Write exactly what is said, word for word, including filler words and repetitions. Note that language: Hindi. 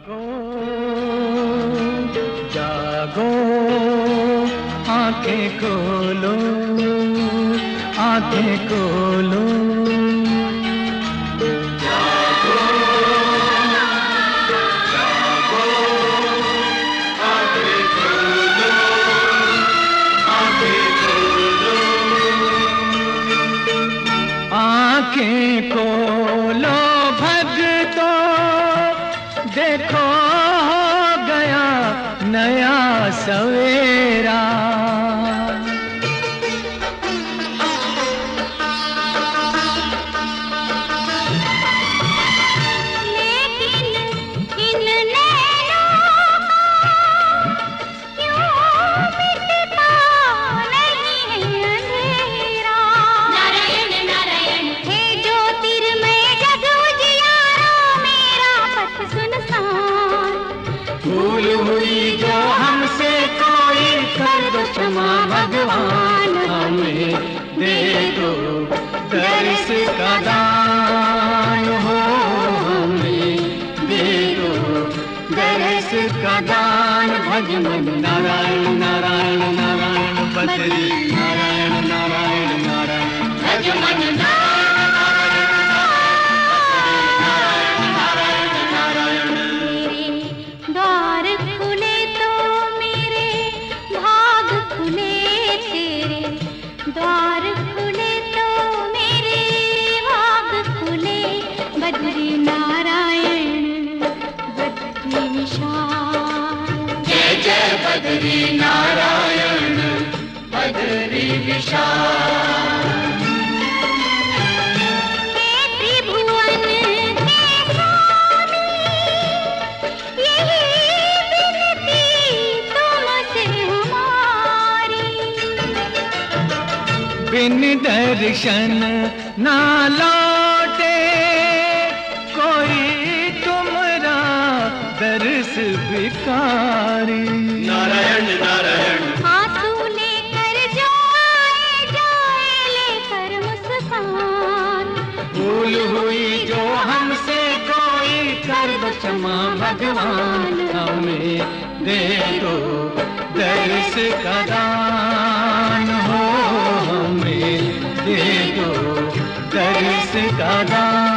जागो जागो आंखें खोलो आंखें खोलो जागो जागो आंखें खोलो आंखें खोलो आंखें खोलो भगतो देखो हो गया नया सवेरा भूल हुई जो हमसे कोई कर दो क्षमा भगवान हमें दे दो दर्श का दान हो हमें दे दो दर्श का दान भगवन नारायण नारायण नारायण बद्री नारायण नारायण नारायण भगवन द्वार खुले तो मेरे भाग खुले बद्री नारायण बद्री विशाल जय जय बद्री नारायण बद्री विशाल हे त्रिभुवन के स्वामी यही विनती तुमसे हमारी बिन दर्शन ना लौटे कोई तुमरा दर्श भिखारी नारायण नारायण आंसू लेकर जो आए जाए लेकर मुस्कान भूल हुई जो हमसे कोई कर दो क्षमा भगवान हमें दे दो दर्श का दान हो हमें दे दो दर्श का दान